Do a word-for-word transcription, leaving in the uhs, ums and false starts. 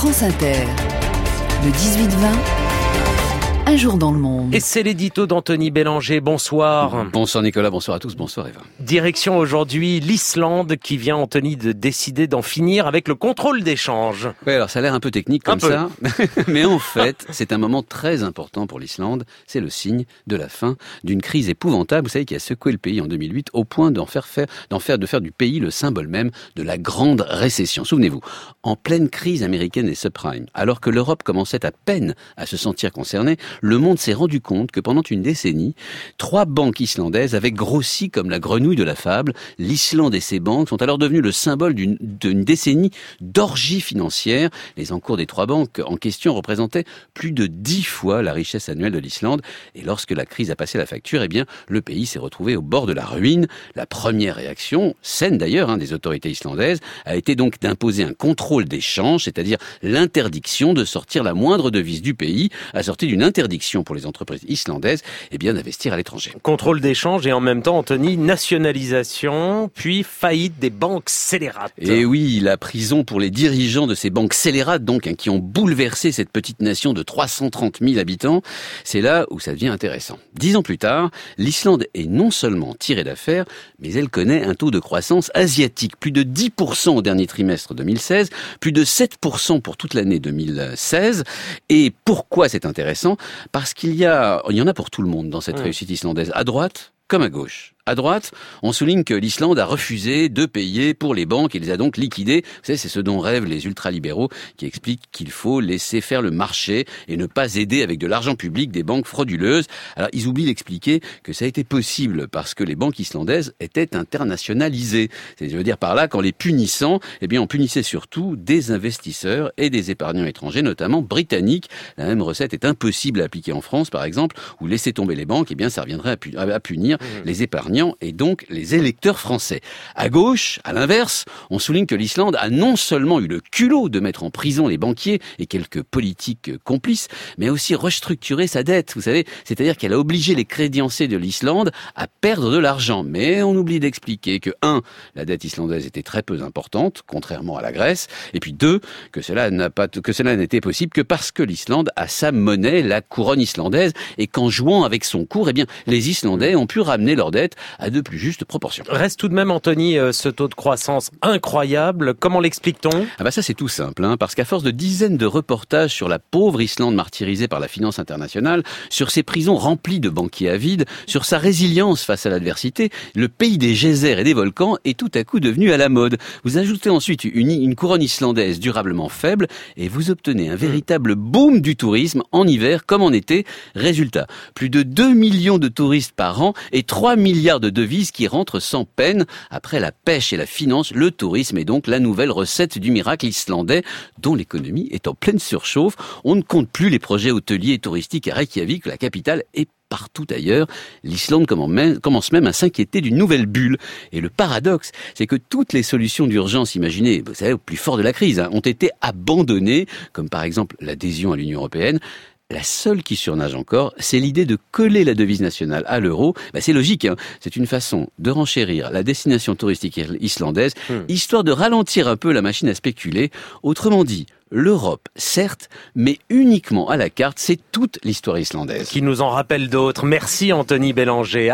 France Inter, le dix-huit vingt, un jour dans le monde. Et c'est l'édito d'Anthony Bélanger, bonsoir. Bonsoir Nicolas, bonsoir à tous, bonsoir Eva. Direction aujourd'hui l'Islande qui vient, Anthony, de décider d'en finir avec le contrôle d'échange. Oui, alors ça a l'air un peu technique comme un peu. ça, mais en fait, c'est un moment très important pour l'Islande. C'est le signe de la fin d'une crise épouvantable, vous savez, qui a secoué le pays en deux mille huit au point d'en faire faire, d'en faire, de faire du pays le symbole même de la grande récession. Souvenez-vous, en pleine crise américaine des subprimes, alors que l'Europe commençait à peine à se sentir concernée, le monde s'est rendu compte que pendant une décennie, trois banques islandaises avaient grossi comme la grenouille de la fable. L'Islande et ses banques sont alors devenues le symbole d'une, d'une décennie d'orgie financière. Les encours des trois banques en question représentaient plus de dix fois la richesse annuelle de l'Islande. Et lorsque la crise a passé la facture, eh bien, le pays s'est retrouvé au bord de la ruine. La première réaction, saine d'ailleurs, hein, des autorités islandaises, a été donc d'imposer un contrôle d'échange, c'est-à-dire l'interdiction de sortir la moindre devise du pays, assortie d'une interdiction pour les entreprises islandaises eh bien, d'investir à l'étranger. Contrôle d'échange et en même temps, Anthony, nationalisation, puis faillite des banques scélérates. Et oui, la prison pour les dirigeants de ces banques scélérates, donc, hein, qui ont bouleversé cette petite nation de trois cent trente mille habitants, c'est là où ça devient intéressant. Dix ans plus tard, l'Islande est non seulement tirée d'affaire, mais elle connaît un taux de croissance asiatique. Plus de dix pour cent au dernier trimestre deux mille seize, plus de sept pour cent pour toute l'année deux mille seize. Et pourquoi c'est intéressant ? Parce qu'il y a, il y en a pour tout le monde dans cette mmh. réussite islandaise, à droite comme à gauche. À droite, on souligne que l'Islande a refusé de payer pour les banques et les a donc liquidées. Vous savez, c'est ce dont rêvent les ultralibéraux qui expliquent qu'il faut laisser faire le marché et ne pas aider avec de l'argent public des banques frauduleuses. Alors, ils oublient d'expliquer que ça a été possible parce que les banques islandaises étaient internationalisées. C'est, je veux dire par là, qu'en les punissant, eh bien, on punissait surtout des investisseurs et des épargnants étrangers, notamment britanniques. La même recette est impossible à appliquer en France, par exemple, où laisser tomber les banques, eh bien, ça reviendrait à, pu- à punir mmh. les épargnants et donc les électeurs français. À gauche, à l'inverse, on souligne que l'Islande a non seulement eu le culot de mettre en prison les banquiers et quelques politiques complices, mais a aussi restructuré sa dette, vous savez, c'est-à-dire qu'elle a obligé les créanciers de l'Islande à perdre de l'argent. Mais on oublie d'expliquer que, un, la dette islandaise était très peu importante, contrairement à la Grèce, et puis deux, que cela n'a pas, que cela n'était possible que parce que l'Islande a sa monnaie, la couronne islandaise, et qu'en jouant avec son cours, eh bien, les Islandais ont pu ramener leur dette à de plus justes proportions. Reste tout de même, Anthony, ce taux de croissance incroyable. Comment l'explique-t-on ? Ah bah ça c'est tout simple, hein, parce qu'à force de dizaines de reportages sur la pauvre Islande martyrisée par la finance internationale, sur ses prisons remplies de banquiers avides, sur sa résilience face à l'adversité, le pays des geysers et des volcans est tout à coup devenu à la mode. Vous ajoutez ensuite une, une couronne islandaise durablement faible et vous obtenez un véritable boom du tourisme en hiver comme en été. Résultat, plus de deux millions de touristes par an et trois milliards de devises qui rentrent sans peine. Après la pêche et la finance, le tourisme est donc la nouvelle recette du miracle islandais dont l'économie est en pleine surchauffe. On ne compte plus les projets hôteliers et touristiques à Reykjavik, la capitale, et partout ailleurs. L'Islande commence même à s'inquiéter d'une nouvelle bulle. Et le paradoxe, c'est que toutes les solutions d'urgence imaginées, vous savez, au plus fort de la crise, hein, ont été abandonnées, comme par exemple l'adhésion à l'Union européenne. La seule qui surnage encore, c'est l'idée de coller la devise nationale à l'euro. Bah, c'est logique, hein. C'est une façon de renchérir la destination touristique islandaise, mmh. histoire de ralentir un peu la machine à spéculer. Autrement dit, l'Europe, certes, mais uniquement à la carte, c'est toute l'histoire islandaise. Qui nous en rappelle d'autres. Merci Anthony Bélanger.